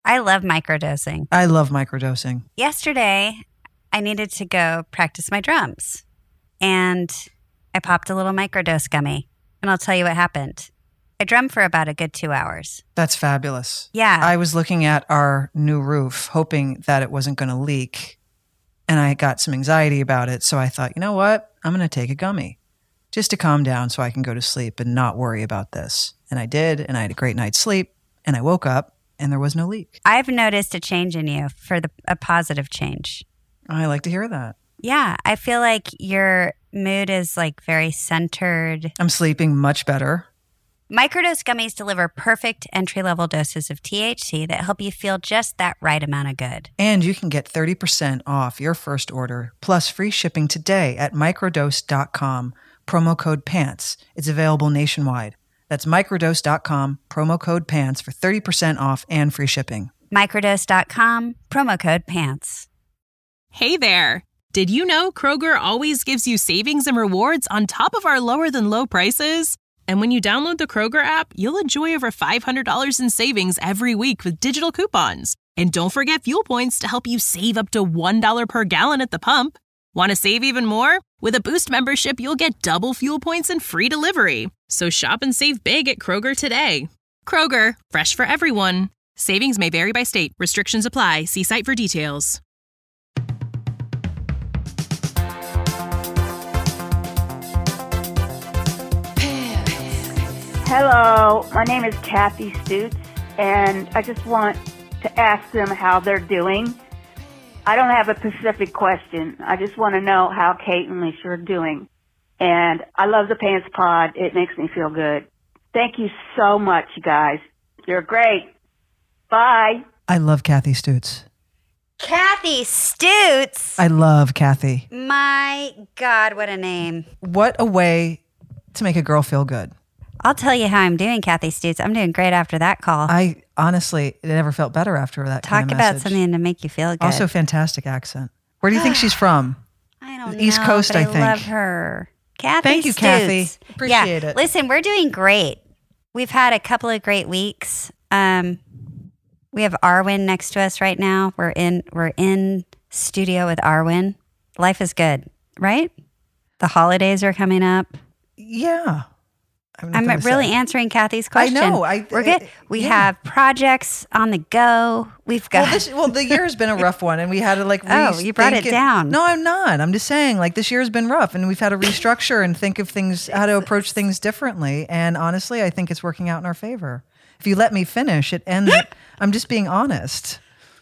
I love microdosing. I love microdosing. Yesterday, I needed to go practice my drums. And I popped a little microdose gummy. And I'll tell you what happened. I drummed for about a good 2 hours. That's fabulous. Yeah. I was looking at our new roof, hoping that it wasn't going to leak. And I got some anxiety about it. So I thought, you know what? I'm going to take a gummy just to calm down so I can go to sleep and not worry about this. And I did. And I had a great night's sleep. And I woke up and there was no leak. I've noticed a change in you for a positive change. I like to hear that. Yeah. I feel like your mood is like very centered. I'm sleeping much better. Microdose gummies deliver perfect entry-level doses of THC that help you feel just that right amount of good. And you can get 30% off your first order plus free shipping today at microdose.com, promo code PANTS. It's available nationwide. That's microdose.com, promo code PANTS for 30% off and free shipping. Microdose.com, promo code PANTS. Hey there. Did you know Kroger always gives you savings and rewards on top of our lower than low prices? And when you download the Kroger app, you'll enjoy over $500 in savings every week with digital coupons. And don't forget fuel points to help you save up to $1 per gallon at the pump. Want to save even more? With a Boost membership, you'll get double fuel points and free delivery. So shop and save big at Kroger today. Kroger, fresh for everyone. Savings may vary by state. Restrictions apply. See site for details. Hello, my name is Kathy Stutz, and I just want to ask them how they're doing. I don't have a specific question. I just want to know how Kate and Lisa are doing. And I love the Pants Pod. It makes me feel good. Thank you so much, you guys. You're great. Bye. I love Kathy Stutz. Kathy Stutz. I love Kathy. My God, what a name. What a way to make a girl feel good. I'll tell you how I'm doing, Kathy Stutz. I'm doing great after that call. I honestly, it never felt better after that Talk kind of about message. something to make you feel good. Also, fantastic accent. Where do you think she's from? I don't know. East Coast, but I think. I love her. Kathy Thank you, Stutz. Kathy. Appreciate it. Listen, we're doing great. We've had a couple of great weeks. We have Arwen next to us right now. We're in studio with Arwen. Life is good, right? The holidays are coming up. Yeah. I'm really answering Kathy's question. I know. We're good. We have projects on the go. We've got. The year has been a rough one, and we had to you brought it down. No, I'm not. I'm just saying, this year has been rough, and we've had to restructure and think of things, how to approach things differently. And honestly, I think it's working out in our favor. If you let me finish, it ends. I'm just being honest.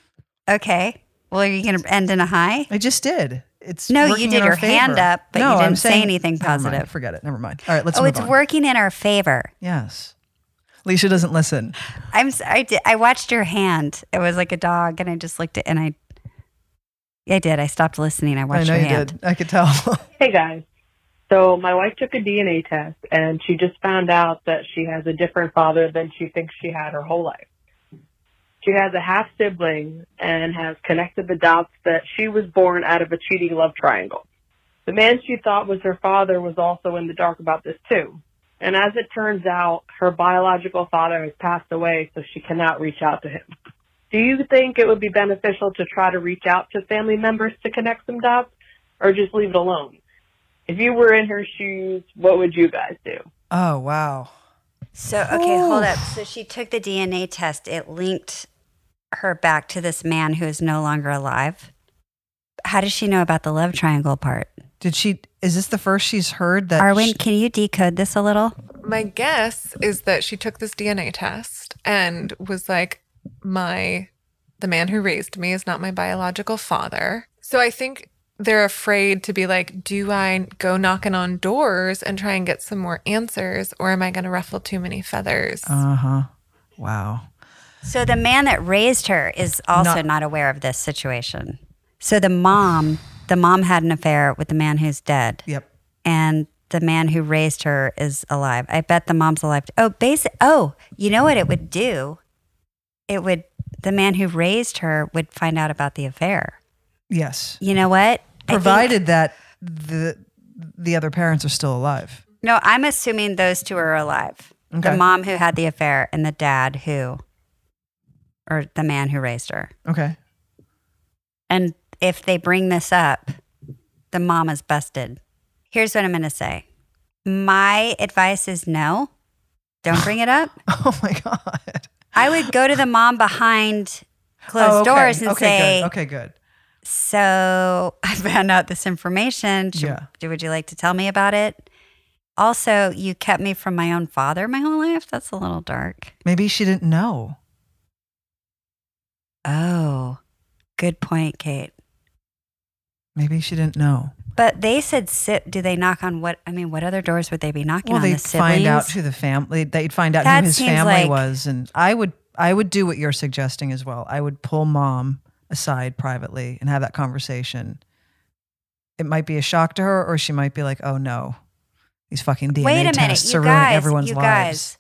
Okay. Well, are you going to end in a high? I just did. It's no, working you did in our your hand favor. up, but no, you didn't say anything positive. Never mind. Forget it. Never mind. All right, let's move on. It's working in our favor. Yes. Alicia doesn't listen. I watched your hand. It was like a dog, and I just looked at, and I did. I stopped listening. I watched your hand. I know you did. I could tell. Hey, guys. So my wife took a DNA test, and she just found out that she has a different father than she thinks she had her whole life. She has a half-sibling and has connected the dots that she was born out of a cheating love triangle. The man she thought was her father was also in the dark about this, too. And as it turns out, her biological father has passed away, so she cannot reach out to him. Do you think it would be beneficial to try to reach out to family members to connect some dots, or just leave it alone? If you were in her shoes, what would you guys do? Oh, wow. So, okay, hold up. So she took the DNA test. It linked her back to this man who is no longer alive. How does she know about the love triangle part? Is this the first she's heard that? Arwen, can you decode this a little? My guess is that she took this DNA test and was like, the man who raised me is not my biological father. So I think they're afraid to be like, do I go knocking on doors and try and get some more answers, or am I going to ruffle too many feathers? Uh-huh. Wow. So the man that raised her is also not aware of this situation. So the mom had an affair with the man who's dead. Yep. And the man who raised her is alive. I bet the mom's alive. You know what it would do? The man who raised her would find out about the affair. Yes. You know what? Provided that the other parents are still alive. No, I'm assuming those two are alive. Okay. The mom who had the affair and the dad who or the man who raised her. Okay. And if they bring this up, the mom is busted. Here's what I'm going to say. My advice is no. Don't bring it up. Oh my God. I would go to the mom behind closed doors and say, good. Okay, good. so I found out this information. Would you like to tell me about it? Also, you kept me from my own father my whole life. That's a little dark. Maybe she didn't know. Oh, good point, Kate. Maybe she didn't know. But they said do they knock on what other doors would they be knocking on? Well, The they'd siblings? find out who the family, they'd find out That who his seems family like- was. And I would do what you're suggesting as well. I would pull mom aside privately and have that conversation. It might be a shock to her, or she might be like, oh no, these fucking DNA Wait a minute, tests you are ruining guys, everyone's you lives.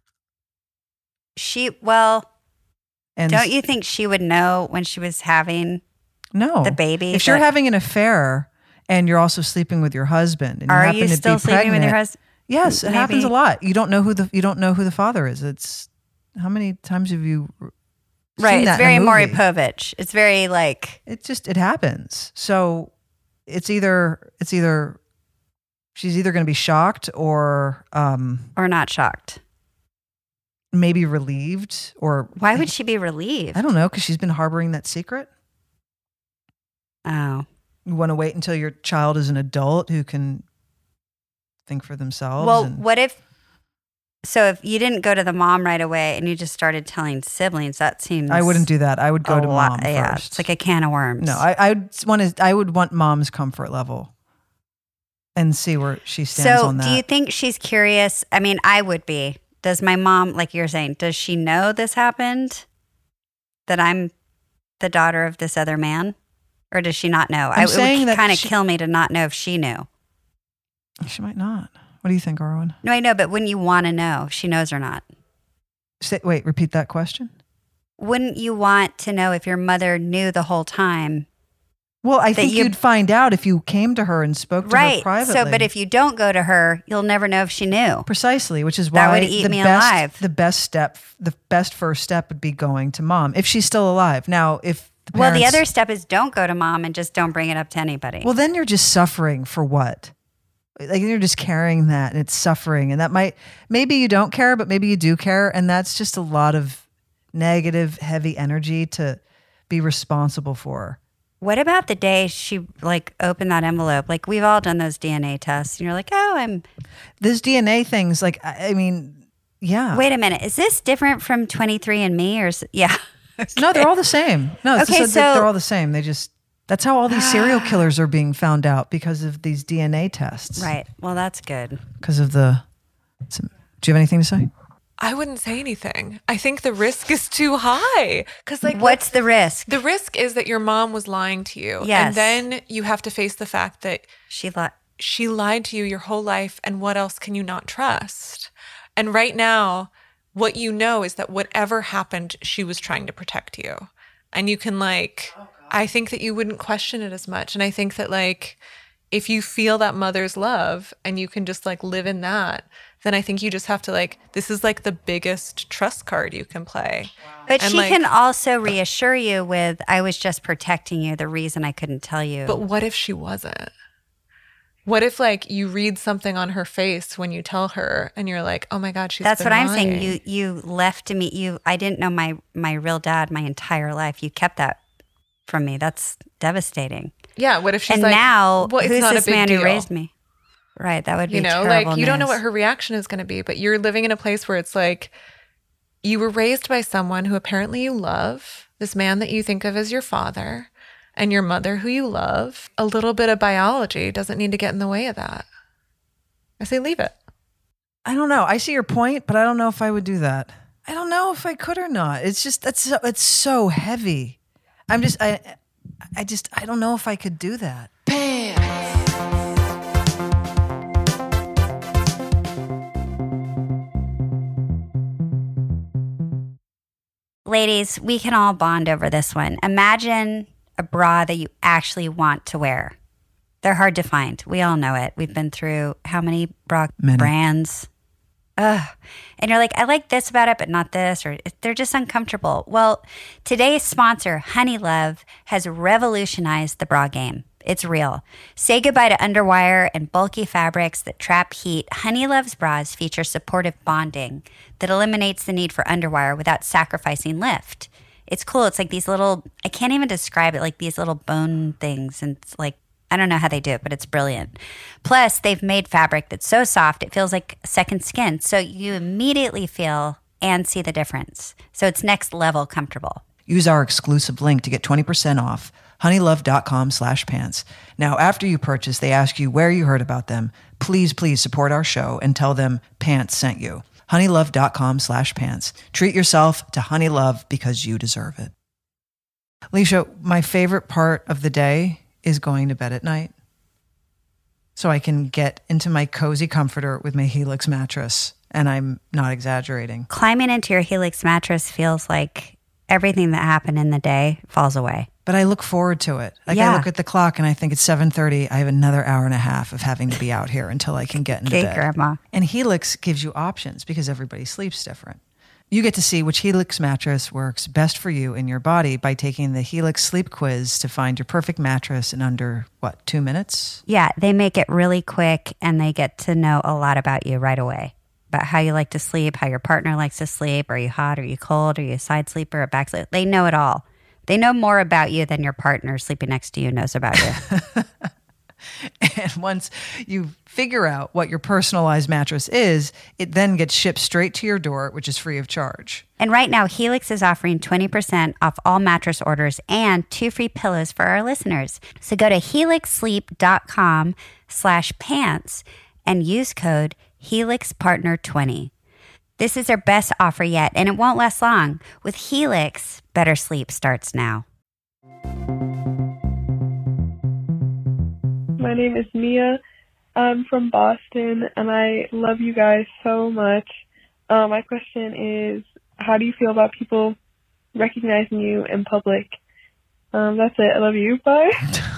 guys. And Don't you think she would know when she was having no. the baby? If you're having an affair and you're also sleeping with your husband, and you Are happen you to still be sleeping with pregnant, your husband? Yes, it Maybe. happens a lot. You don't know who the father is. It's how many times have you Right, seen it's that very in a Maury movie? Povich. It's very like It happens. So it's either she's either going to be shocked or or not shocked. maybe relieved, or Why would she be relieved? I don't know, because she's been harboring that secret. Oh, You want to wait until your child is an adult who can think for themselves. well, and- what if? So if you didn't go to the mom right away and you just started telling siblings, that seems I wouldn't do that. I would go to mom Yeah, first. it's like a can of worms. No, I would want mom's comfort level and see where she stands So on that. do you think she's curious? I mean, I would be. Does my mom, like you're saying, does she know this happened? That I'm the daughter of this other man? Or does she not know? I'm It saying would that kind of she- kill me to not know if she knew. She might not. What do you think, Arwen? No, I know, but wouldn't you want to know if she knows or not? Wait, repeat that question. Wouldn't you want to know if your mother knew the whole time? Well, I think you- you'd find out if you came to her and spoke to her Right. privately. So, but if you don't go to her, you'll never know if she knew. Precisely, which is That why would eat the me best, alive. the best first step would be going to mom if she's still alive. Now, if the Well, the parents- other step is don't go to mom and just don't bring it up to anybody. well, then you're just suffering for what? Like you're just carrying that, and it's suffering, and that maybe you don't care, but maybe you do care, and that's just a lot of negative, heavy energy to be responsible for. What about the day she like opened that envelope? Like we've all done those DNA tests, and you're like, "Oh, This DNA things, like I mean, yeah. Wait a minute, is this different from 23andMe or yeah?" No, they're all the same. No, Okay, so- they're all the same. That's how all these serial killers are being found out, because of these DNA tests. Right. Well, that's good. Because of do you have anything to say? I wouldn't say anything. I think the risk is too high. Because, like, What's the risk? the risk is that your mom was lying to you. Yes. And then you have to face the fact that She lied. she lied to you your whole life. And what else can you not trust? And right now, what you know is that whatever happened, she was trying to protect you. And you can, like, I think that you wouldn't question it as much. And I think that, like, if you feel that mother's love and you can just, like, live in that, then I think you just have to, like, this is, like, the biggest trust card you can play. But And, she like- can also reassure you with, "I was just protecting you. The reason I couldn't tell you." But what if she wasn't? What if, like, you read something on her face when you tell her and you're like, oh my God, she's That's been what I'm lying. saying. You left me. I didn't know my real dad my entire life. You kept that from me. That's devastating. Yeah, what if she's And like, now, well, it's who's not this a big man deal. who raised me? Right. That would be You know, terrible like, you don't know news. what her reaction is going to be, but you're living in a place where it's like, you were raised by someone who apparently you love, this man that you think of as your father, and your mother who you love. A little bit of biology doesn't need to get in the way of that. I say leave it. I don't know. I see your point, but I don't know if I would do that. I don't know if I could or not. It's just it's so heavy. I don't know if I could do that. Ladies, we can all bond over this one. Imagine a bra that you actually want to wear. They're hard to find. We all know it. We've been through how many bra Many. brands? ugh. And you're like, I like this about it, but not this, or they're just uncomfortable. Well, today's sponsor, Honey Love, has revolutionized the bra game. It's real. Say goodbye to underwire and bulky fabrics that trap heat. Honey Love's bras feature supportive bonding that eliminates the need for underwire without sacrificing lift. It's cool. It's like these little, I can't even describe it, like these little bone things. And it's like, I don't know how they do it, but it's brilliant. Plus, they've made fabric that's so soft, it feels like second skin. So you immediately feel and see the difference. So it's next level comfortable. Use our exclusive link to get 20% off. honeylove.com/pants. Now, after you purchase, they ask you where you heard about them. Please support our show and tell them Pants sent you. honeylove.com/pants. Treat yourself to Honey Love because you deserve it. Alicia, my favorite part of the day is going to bed at night so I can get into my cozy comforter with my Helix mattress. And I'm not exaggerating. Climbing into your Helix mattress feels like everything that happened in the day falls away. But I look forward to it. Like Yeah. I look at the clock and I think it's 7:30. I have another hour and a half of having to be out here until I can get into Okay, bed. Grandma. And Helix gives you options because everybody sleeps different. You get to see which Helix mattress works best for you and your body by taking the Helix sleep quiz to find your perfect mattress in under, 2 minutes? Yeah, they make it really quick and they get to know a lot about you right away. About how you like to sleep, how your partner likes to sleep. Are you hot? Are you cold? Are you a side sleeper? A back sleeper? They know it all. They know more about you than your partner sleeping next to you knows about you. And once you figure out what your personalized mattress is, it then gets shipped straight to your door, which is free of charge. And right now, Helix is offering 20% off all mattress orders and 2 free pillows for our listeners. So go to helixsleep.com/pants and use code HelixPartner20. This is our best offer yet, and it won't last long. With Helix, better sleep starts now. My name is Mia. I'm from Boston, and I love you guys so much. My question is, how do you feel about people recognizing you in public? That's it. I love you. Bye.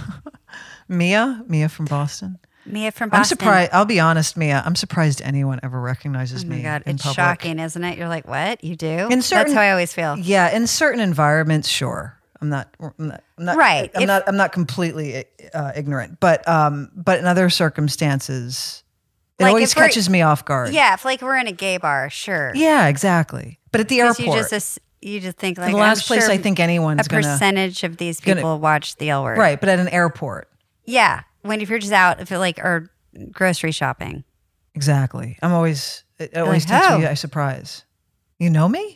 Mia from Boston. Mia from Boston. I'm surprised. I'll be honest, Mia. I'm surprised anyone ever recognizes Oh me my God, in it's public. shocking, isn't it? You're like, what? You do? In certain- That's how I always feel. Yeah, in certain environments, sure. I'm not Right. I'm not completely ignorant, but in other circumstances, it Like always if we're- catches me off guard. Yeah, if like we're in a gay bar, sure. Yeah, exactly. But at the 'Cause airport, you just think like the last I'm place sure I think anyone's a gonna percentage of these gonna- people watch the L Word. right. But at an airport, Yeah. If you're just out, if it like or grocery shopping. exactly. It always like, takes "Oh." me by surprise. You know me?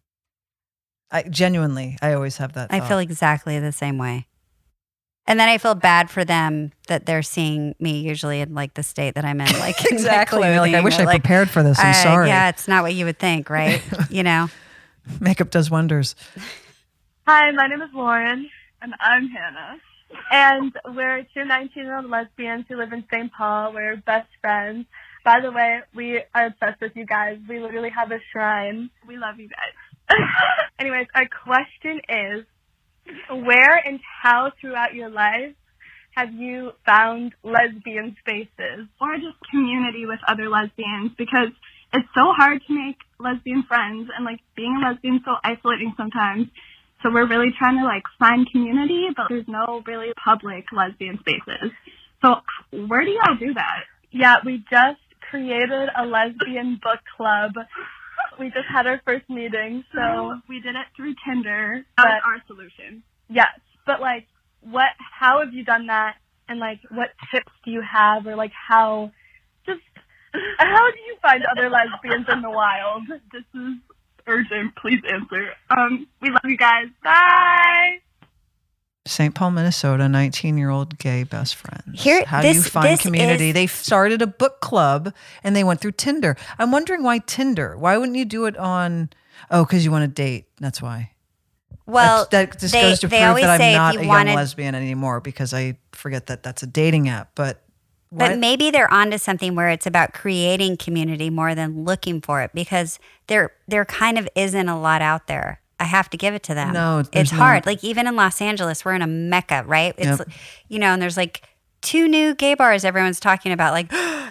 I always have that. I thought. feel exactly the same way. And then I feel bad for them that they're seeing me usually in like the state that I'm in. Like in my exactly. You're like, I clothing, wish or, I like, prepared for this. I'm sorry. Yeah, it's not what you would think, right? You know? Makeup does wonders. Hi, my name is Lauren. And I'm Hannah. And we're 2 19-year-old lesbians who live in St. Paul. We're best friends. By the way, we are obsessed with you guys. We literally have a shrine. We love you guys. Anyways, our question is, where and how throughout your life have you found lesbian spaces or just community with other lesbians? Because it's so hard to make lesbian friends, and like being a lesbian is so isolating sometimes. So we're really trying to like find community, but there's no really public lesbian spaces. So where do y'all do that? Yeah, we just created a lesbian book club. We just had our first meeting, so we did it through Tinder. That's our solution. Yes, but like, how have you done that? And like, what tips do you have, or like how do you find other lesbians in the wild? This is urgent. Please answer. We love you guys. Bye. St. Paul, Minnesota, 19-year-old gay best friends. Here- How do you this- find this community? is- They started a book club and they went through Tinder. I'm wondering why Tinder? Why wouldn't you do it on, because you want to date. That's why. Well, that just they- goes to they prove always that say I'm if not you a young wanted- lesbian anymore because I forget that that's a dating app. But maybe they're onto something where it's about creating community more than looking for it, because there kind of isn't a lot out there. I have to give it to them. No, it's there's hard. not. Like even in Los Angeles, we're in a mecca, right? It's Yep. and there's like 2 new gay bars everyone's talking about, like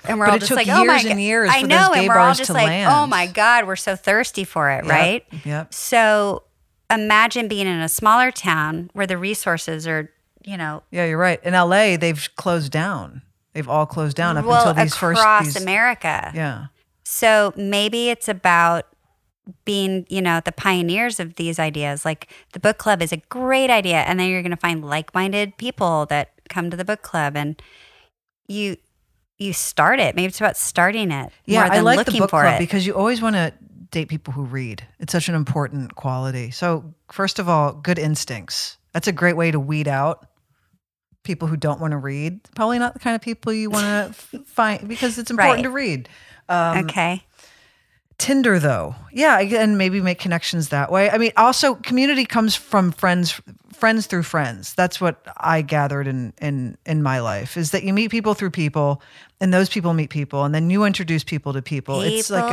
And we're But all it just took like, oh my years God. and years I for know, those gay and we're all bars just to like, land. oh my God, we're so thirsty for it, Yep, right? Yep. So imagine being in a smaller town where the resources are, Yeah, you're right. In LA, they've closed down. They've all closed down up well, until these across first. America. Yeah. So maybe it's about being, the pioneers of these ideas. Like the book club is a great idea. And then you're going to find like-minded people that come to the book club and you start it. Maybe it's about starting it. Yeah, more than I like looking the book for club it. because you always want to date people who read. It's such an important quality. So first of all, good instincts. That's a great way to weed out people who don't want to read. Probably not the kind of people you want to find because it's important to read. Okay. Tinder, though. Yeah, and maybe make connections that way. I mean, also community comes from friends through friends. That's what I gathered in my life, is that you meet people through people, and those people meet people, and then you introduce people to people. It's like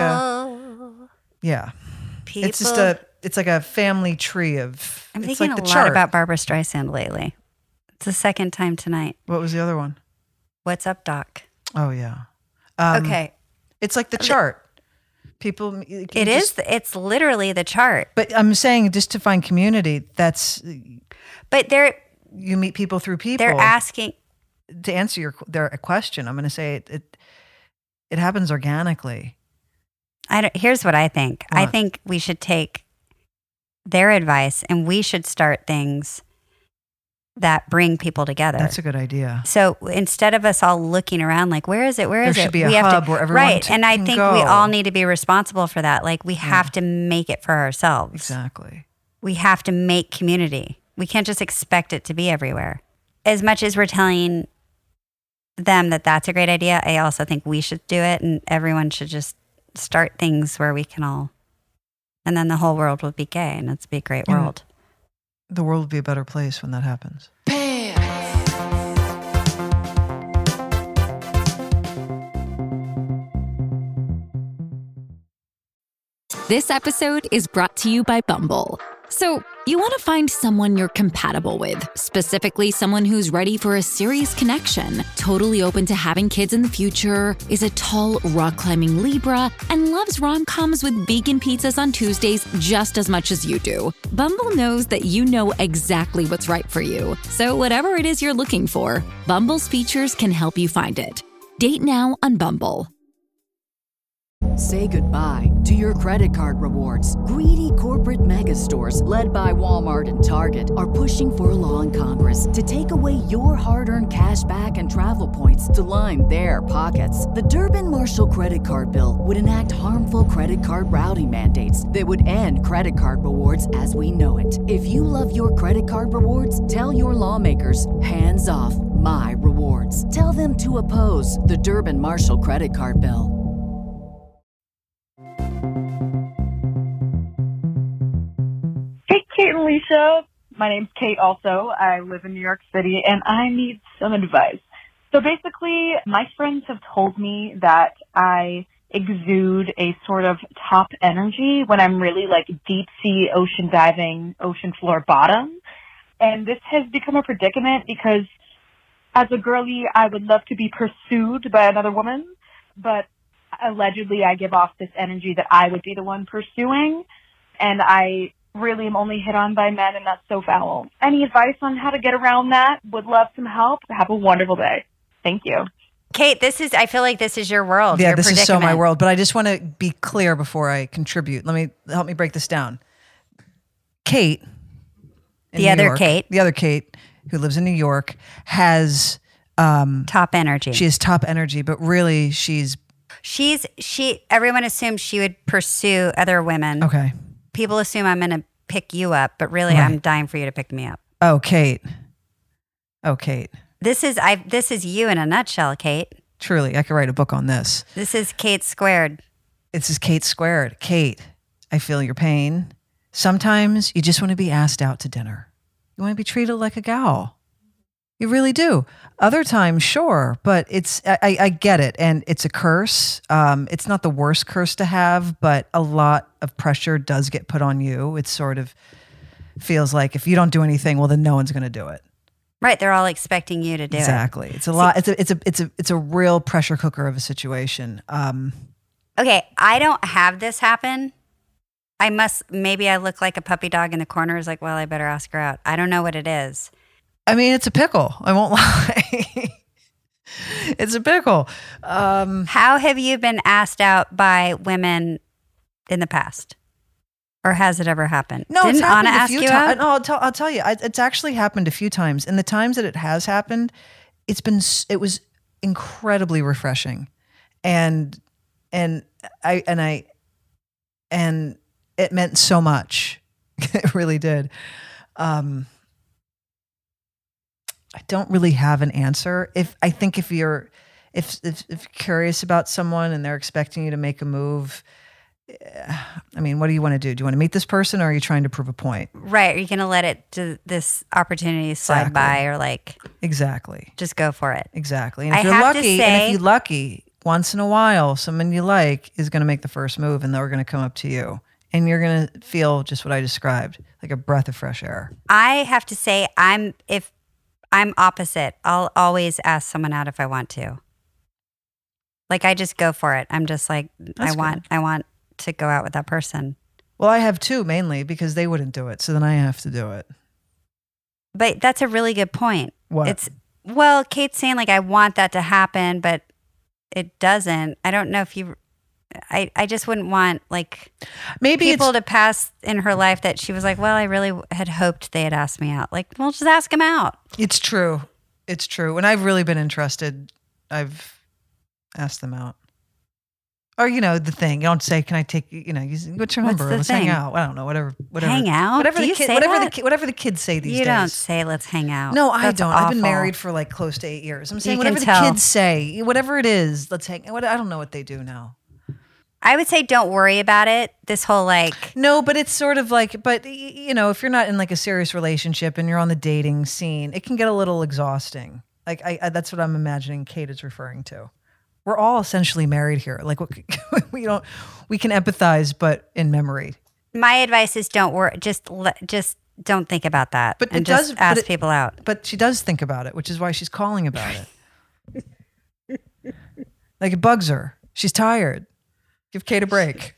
People. It's like a family tree of. I'm it's thinking like a the lot chart. about Barbara Streisand lately. It's the second time tonight. What was the other one? What's up, Doc? Oh yeah. Okay. It's like the chart. People. It is. It's literally the chart. But I'm saying just to find community. But you meet people through people. They're asking. To answer their question, I'm going to say it happens organically. Here's what I think. What? I think we should take their advice and we should start things that bring people together. That's a good idea. So instead of us all looking around like, where is it? Where is it? There should be a hub where everyone right. And I can think go. we all need to be responsible for that. Like we have to make it for ourselves. Exactly. We have to make community. We can't just expect it to be everywhere. As much as we're telling them that that's a great idea, I also think we should do it and everyone should just start things where we can all, and then the whole world will be gay and it's be a great world. The world will be a better place when that happens. This episode is brought to you by Bumble. So, you want to find someone you're compatible with, specifically someone who's ready for a serious connection, totally open to having kids in the future, is a tall, rock-climbing Libra, and loves rom-coms with vegan pizzas on Tuesdays just as much as you do. Bumble knows that you know exactly what's right for you. So whatever it is you're looking for, Bumble's features can help you find it. Date now on Bumble. Say goodbye to your credit card rewards. Greedy corporate mega stores, led by Walmart and Target, are pushing for a law in Congress to take away your hard-earned cash back and travel points to line their pockets. The Durbin-Marshall credit card bill would enact harmful credit card routing mandates that would end credit card rewards as we know it. If you love your credit card rewards, tell your lawmakers, hands off my rewards. Tell them to oppose the Durbin-Marshall credit card bill. Hey, Kate and Alicia. My name's Kate also. I live in New York City, and I need some advice. So basically, my friends have told me that I exude a sort of top energy when I'm really like deep sea ocean diving, ocean floor bottom. And this has become a predicament because as a girly, I would love to be pursued by another woman, but allegedly I give off this energy that I would be the one pursuing, and I really am only hit on by men, and that's so foul. Any advice on how to get around that? Would love some help. Have a wonderful day. Thank you. Kate, I feel like this is your world. Yeah, your this is so my predicament. world. But I just want to be clear before I contribute. Help me break this down. Kate, the other Kate, who lives in New York, has top energy. She has top energy, but really everyone assumes she would pursue other women. Okay. People assume I'm going to pick you up, but really I'm dying for you to pick me up. Oh, Kate. This is you in a nutshell, Kate. Truly, I could write a book on this. This is Kate squared. This is Kate squared. Kate, I feel your pain. Sometimes you just want to be asked out to dinner. You want to be treated like a gal. You really do. Other times, sure, but I get it. And it's a curse. It's not the worst curse to have, but a lot of pressure does get put on you. It sort of feels like if you don't do anything, well, then no one's going to do it. Right. They're all expecting you to do Exactly. It's a lot. It's a real pressure cooker of a situation. Okay. I don't have this happen. Maybe I look like a puppy dog in the corner. Is like, well, I better ask her out. I don't know what it is. I mean, it's a pickle. I won't lie. It's a pickle. How have you been asked out by women in the past? Or has it ever happened? No, Didn't it's happened Anna a ask few you times. out? No, I'll tell you. It's actually happened a few times. And the times that it has happened, it was incredibly refreshing, and it meant so much. It really did. I don't really have an answer. If you're curious about someone and they're expecting you to make a move, I mean, what do you want to do? Do you want to meet this person, or are you trying to prove a point? Right. Are you going to this opportunity slide by, or like exactly just go for it? Exactly. And if you're lucky, once in a while, someone you like is going to make the first move, and they're going to come up to you, and you're going to feel just what I described, like a breath of fresh air. I have to say, if I'm opposite, I'll always ask someone out if I want to. Like, I just go for it. I'm just like, I want to go out with that person. Well, I have too, mainly because they wouldn't do it. So then I have to do it. But that's a really good point. What? Kate's saying like, I want that to happen, but it doesn't. I don't know if I just wouldn't want like maybe people to pass in her life that she was like, well, I really had hoped they had asked me out. Like, well, just ask them out. It's true. It's true. When I've really been interested, I've asked them out. Or, the thing. You don't say, can I take, what's your number? Let's hang out. I don't know, whatever. Hang out? Whatever Do the you kid, say whatever that? whatever the kids say these days. You don't say, let's hang out. No, I That's don't. awful. I've been married for like close to 8 years. I'm saying You whatever can the tell. kids say, whatever it is, let's hang out. I don't know what they do now. I would say don't worry about it. This whole like... No, but it's sort of like, if you're not in like a serious relationship and you're on the dating scene, it can get a little exhausting. Like that's what I'm imagining Kate is referring to. We're all essentially married here. Like we can empathize, but in memory. My advice is don't worry. Just don't think about that. But and just ask people out. But she does think about it, which is why she's calling about it. Like it bugs her. She's tired. Give Kate a break.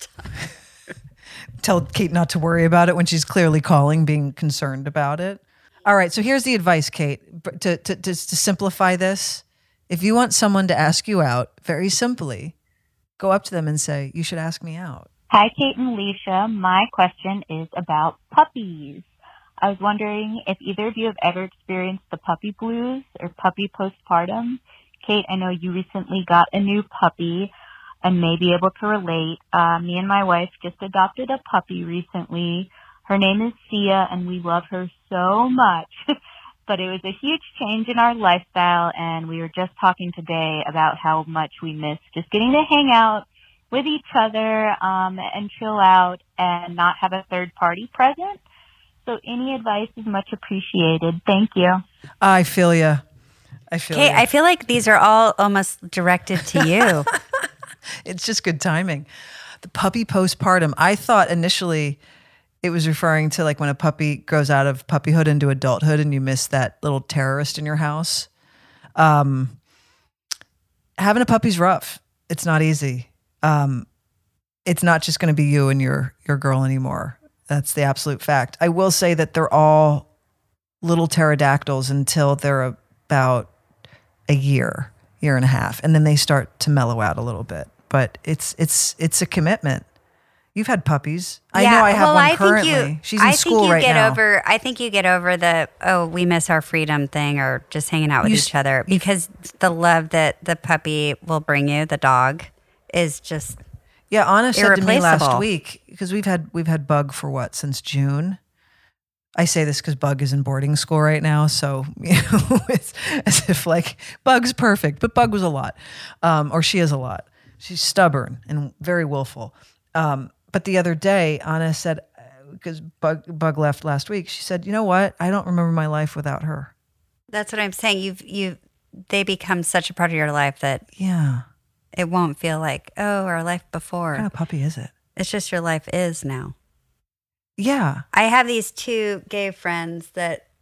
Tell Kate not to worry about it when she's clearly calling, being concerned about it. All right. So here's the advice, Kate, to simplify this. If you want someone to ask you out, very simply, go up to them and say, you should ask me out. Hi, Kate and Alicia. My question is about puppies. I was wondering if either of you have ever experienced the puppy blues or puppy postpartum. Kate, I know you recently got a new puppy and may be able to relate. Me and my wife just adopted a puppy recently. Her name is Sia, and we love her so much. But it was a huge change in our lifestyle, and we were just talking today about how much we miss just getting to hang out with each other and chill out and not have a third party present. So any advice is much appreciated. Thank you. I feel you. Kate, I feel like these are all almost directed to you. It's just good timing. The puppy postpartum. I thought initially it was referring to like when a puppy grows out of puppyhood into adulthood and you miss that little terrorist in your house. Having a puppy's rough. It's not easy. It's not just going to be you and your girl anymore. That's the absolute fact. I will say that they're all little pterodactyls until they're about a year and a half. And then they start to mellow out a little bit. But it's a commitment. You've had puppies. I know I have one currently. She's in school right now. I think you get over the, we miss our freedom thing or just hanging out with each other because the love that the puppy will bring you, the dog, is just Anna said to me last irreplaceable. week, because we've had Bug for since June. I say this because Bug is in boarding school right now, so it's as if like Bug's perfect, but Bug was a lot, or she is a lot. She's stubborn and very willful. But the other day, Anna said, because Bug left last week, she said, you know what? I don't remember my life without her. That's what I'm saying. They become such a part of your life that it won't feel like, our life before. What kind of puppy is it? It's just your life is now. Yeah. I have these two gay friends that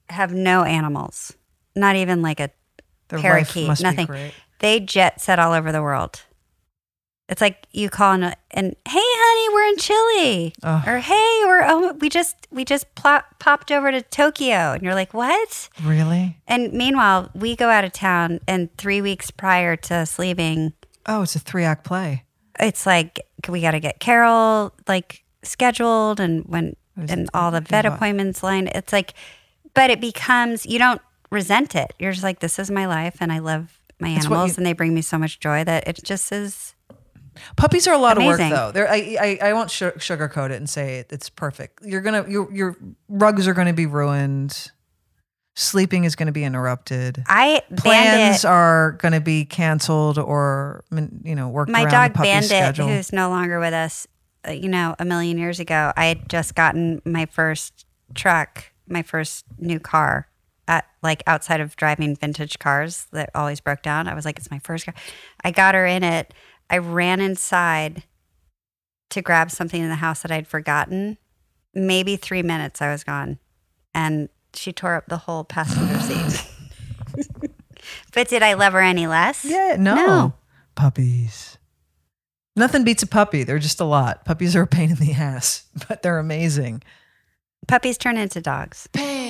have no animals, not even like a Their life parakeet, must be nothing. great. They jet set all over the world. It's like you call and hey, honey, we're in Chile, or hey, we just popped over to Tokyo, and you're like, what? Really? And meanwhile, we go out of town, and 3 weeks prior to us leaving, it's a 3-act play. it's like we got to get Carol like scheduled, and all the vet appointments lined. It's like, but it becomes, you don't resent it. You're just like, this is my life, and I love my animals, and they bring me so much joy that it just is. Puppies are a lot amazing. of work, though. I won't sugarcoat it and say it's perfect. Your rugs are gonna be ruined. Sleeping is gonna be interrupted. Plans are gonna be canceled or worked my around dog the puppy's Bandit, schedule. who's no longer with us, a million years ago. I had just gotten my first truck, my first new car. Outside of driving vintage cars that always broke down, I was like, it's my first car. I got her in it. I ran inside to grab something in the house that I'd forgotten. Maybe 3 minutes I was gone. And she tore up the whole passenger seat. But did I love her any less? Yeah, no. Puppies. Nothing beats a puppy. They're just a lot. Puppies are a pain in the ass, but they're amazing. Puppies turn into dogs.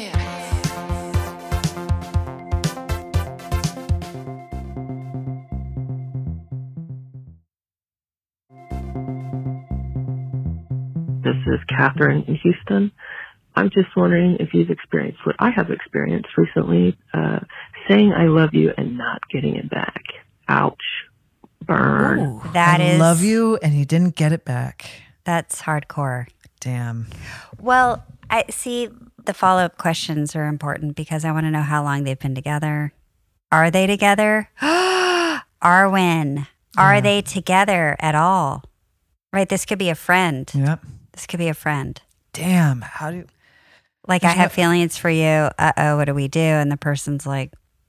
This is Catherine in Houston. I'm just wondering if you've experienced what I have experienced recently, saying I love you and not getting it back. Ouch. Burn. Ooh, I love you and you didn't get it back. That's hardcore. Damn. Well, I see the follow-up questions are important because I want to know how long they've been together. Are they together? Arwen. Are they together at all? Right? This could be a friend. Yep. This could be a friend. Damn. How do you... I have feelings for you. Uh-oh, what do we do? And the person's like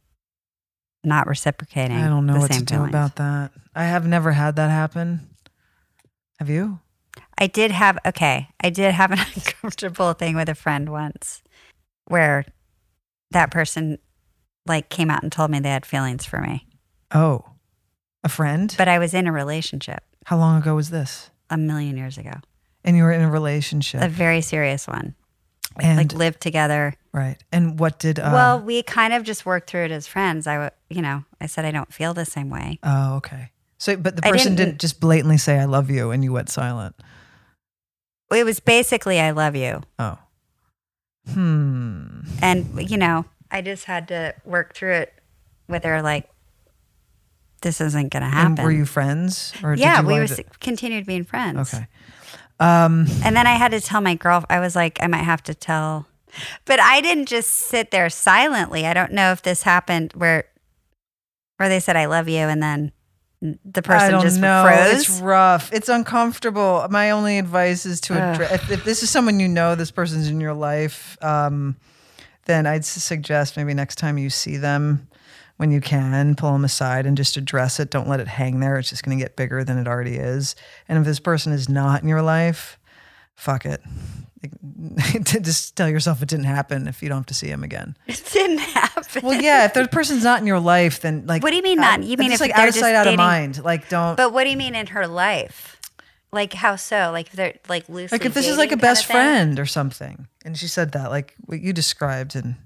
not reciprocating. I don't know the what same to do feelings. about that. I have never had that happen. Have you? I did have an uncomfortable thing with a friend once where that person came out and told me they had feelings for me. Oh, a friend? But I was in a relationship. How long ago was this? A million years ago. And you were in a relationship? A very serious one. And lived together. Right. And what did... well, we kind of just worked through it as friends. I said I don't feel the same way. Oh, okay. So, but the person didn't just blatantly say, I love you, and you went silent. It was basically, I love you. Oh. And, I just had to work through it with her, this isn't going to happen. And were you friends? Or yeah, did you continued being friends. Okay. And then I had to tell my girl, I was like, I might have to tell. But I didn't just sit there silently. I don't know if this happened where they said, I love you, and then the person just froze. It's rough. It's uncomfortable. My only advice is to address, if this is someone this person's in your life, then I'd suggest maybe next time you see them, when you can, pull them aside and just address it. Don't let it hang there. It's just going to get bigger than it already is. And if this person is not in your life, fuck it. Just tell yourself it didn't happen if you don't have to see him again. It didn't happen. Well, yeah, if the person's not in your life, then what do you mean not? You mean if it's they're out of sight, out dating, of mind? Don't. But what do you mean in her life? How so? If they're loosely if this is a best friend or something, and she said that, what you described, and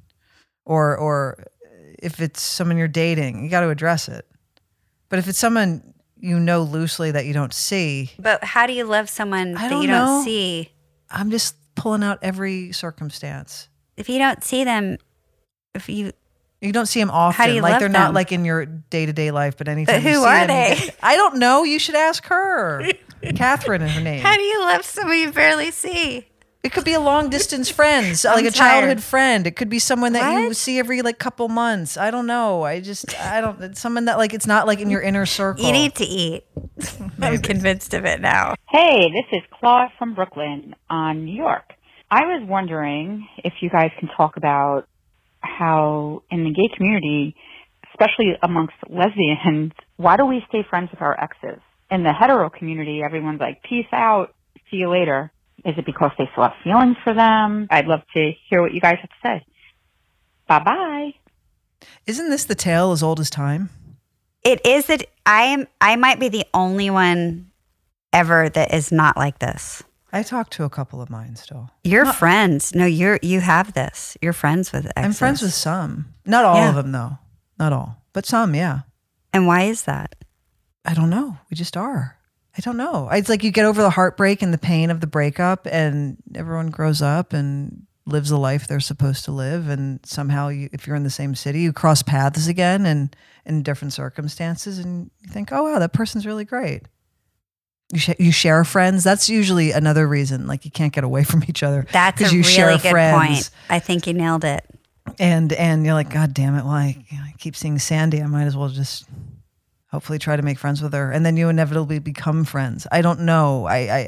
or if it's someone you're dating, you got to address it. But if it's someone loosely that you don't see. But how do you love someone that you don't see? I'm just pulling out every circumstance. If you don't see them, you don't see them often. How do you love they're them? not in your day-to-day life, but anytime But you who see are them, they? I don't know. You should ask her. Catherine is her name. How do you love someone you barely see? It could be a long distance friend, a childhood friend. It could be someone that you see every couple months. I don't know. It's someone that it's not in your inner circle. You need to eat. I'm convinced of it now. Hey, this is Claude from Brooklyn on New York. I was wondering if you guys can talk about how in the gay community, especially amongst lesbians, why do we stay friends with our exes? In the hetero community, everyone's like, peace out, see you later. Is it because they still have feelings for them? I'd love to hear what you guys have to say. Bye-bye. Isn't this the tale as old as time? It is that I might be the only one ever that is not like this. I talked to a couple of mine still. Your friends. No, you have this. You're friends with exes. I'm friends with some. Not all of them, though. Not all. But some, yeah. And why is that? I don't know. We just are. I don't know. It's like you get over the heartbreak and the pain of the breakup, and everyone grows up and lives the life they're supposed to live. And somehow, if you're in the same city, you cross paths again and in different circumstances, and you think, oh, wow, that person's really great. You share friends. That's usually another reason. Like you can't get away from each other. That's a you really share good friends. point. I think you nailed it. And you're like, God damn it! Well, I keep seeing Sandy. I might as well just hopefully try to make friends with her. And then you inevitably become friends. I don't know.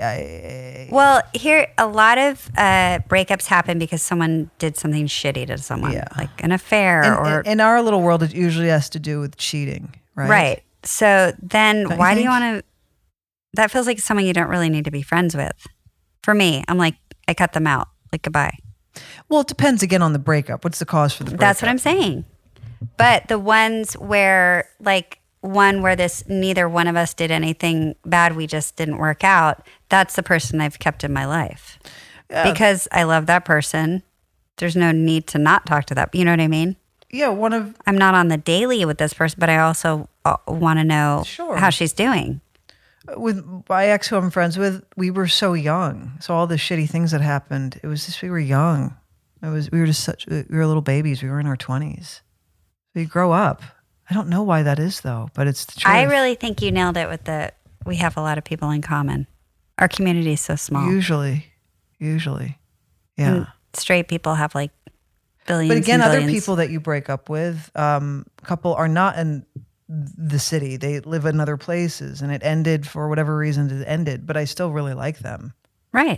Well, here a lot of breakups happen because someone did something shitty to someone, like an affair or. In our little world, it usually has to do with cheating, right? Right. So then, Don't why you do you think? want to? That feels like someone you don't really need to be friends with. For me, I'm like, I cut them out. Like, goodbye. Well, it depends again on the breakup. What's the cause for the breakup? That's what I'm saying. But the ones where, like, one where neither one of us did anything bad, we just didn't work out, that's the person I've kept in my life. Yeah. Because I love that person. There's no need to not talk to that. You know what I mean? Yeah, I'm not on the daily with this person, but I also want to know how she's doing. With my ex who I'm friends with, we were so young. So all the shitty things that happened, it was just, we were young. We were little babies. We were in our 20s. So you grow up. I don't know why that is though, but it's the truth. I really think you nailed it with we have a lot of people in common. Our community is so small. Usually. Yeah. And straight people have like billions. But again, and other billions. people that you break up with, a couple are not in the city. They live in other places, and it ended for whatever reason it ended, but I still really like them. Right.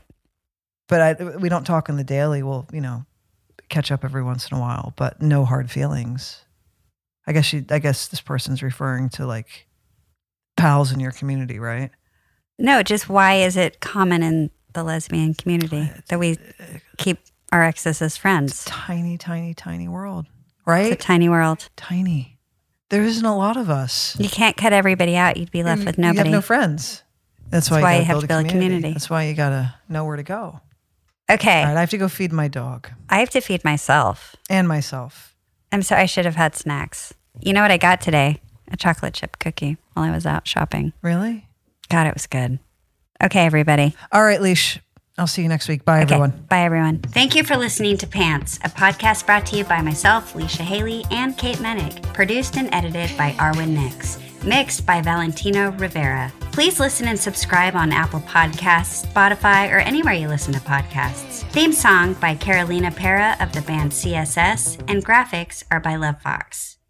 But we don't talk on the daily. We'll, catch up every once in a while, but no hard feelings. I guess this person's referring to like pals in your community, right? No, just why is it common in the lesbian community that we keep our exes as friends? It's a tiny, tiny, tiny world, right? It's a tiny world. Tiny. There isn't a lot of us. You can't cut everybody out. You'd be left with nobody. You have no friends. That's why you have to build a community. That's why you got to know where to go. Okay. All right, I have to go feed my dog. I have to feed myself. And myself. I'm sorry, I should have had snacks. You know what I got today? A chocolate chip cookie while I was out shopping. Really? God, it was good. Okay, everybody. All right, Leash. I'll see you next week. Bye, everyone. Bye, everyone. Thank you for listening to Pants, a podcast brought to you by myself, Leisha Haley, and Kate Mennick. Produced and edited by Arwen Nix. Mixed by Valentino Rivera. Please listen and subscribe on Apple Podcasts, Spotify, or anywhere you listen to podcasts. Theme song by Carolina Pera of the band CSS, and graphics are by Love Fox.